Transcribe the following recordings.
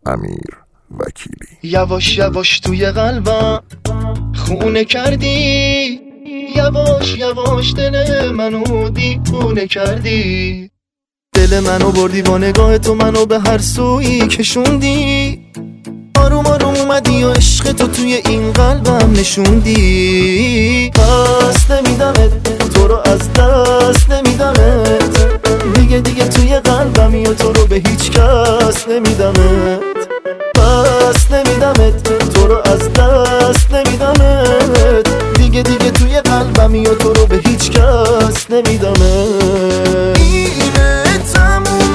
امیر وکیلی. یواش یواش توی قلبم خونه کردی، یواش یواش دل منو دیوونه کردی، دل منو بردی با نگاه تو، منو به هر سویی کشوندی، آروم آروم اومدی و عشق تو توی این قلبم نشوندی. پس نمیدمت، تو رو از دست نمیدمت، دیگه توی قلبمی و تو رو به هیچ کس نمیدمت. پس نمیدمت، تو رو از دست نمیدمت، دیگه توی قلبمی و تو رو به هیچ کس نمیدمت. اینه تموم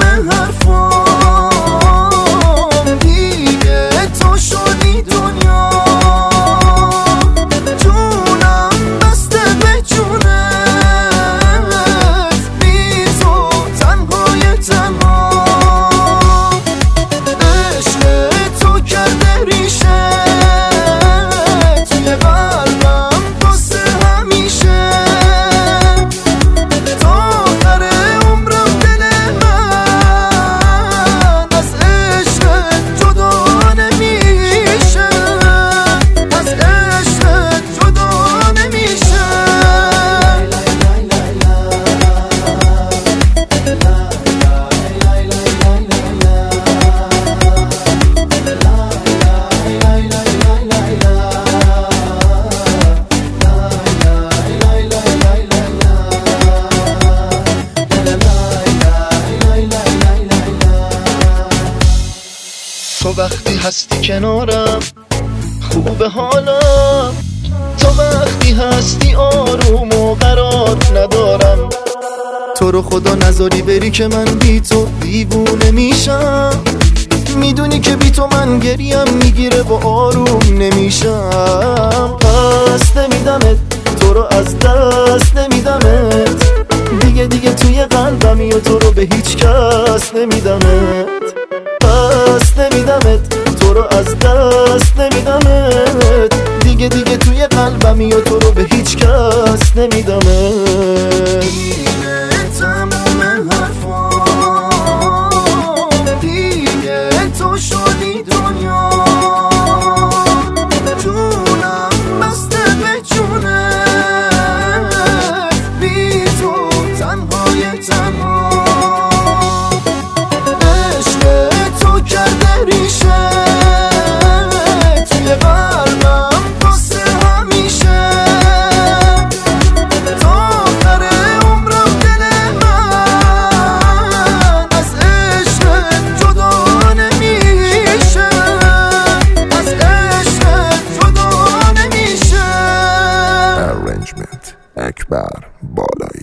حرفام، دیگه تو شدی دنیا، جونم بسته به جونت، بی تو تنهای تنها، عشق تو کرده ریشه توی قلبم واسه همیشه، تا آخر عمرم دل من از عشق جدا نمیشه، از عشق جدا نمیشه. تو وقتی هستی کنارم خوبه حالم، تو وقتی هستی آروم و قرار ندارم، تو رو خدا نذاری بری که من بی تو دیوونه میشم، میدونی که بی تو من گریم میگیره و آروم نمیشم. پس نمیدمت، تو رو از دست نمیدمت، دیگه توی قلبمی و تو رو به هیچ کس نمیدمت. پس نمیدمت، تو رو از دست نمیدمت، دیگه توی قلبمی و تو رو به هیچ کس نمیدمت. اینه تموم حرفام، دیگه تو شدی دنیا، جونم بسته به جونت، بی تو تنهای تنها، کرده ریشه توی قلبم واسه همیشه، تا آخر عمرم دل من از عشق جدا نمیشه، از عشق جدا نمیشه. Arrangement اکبر بالایی.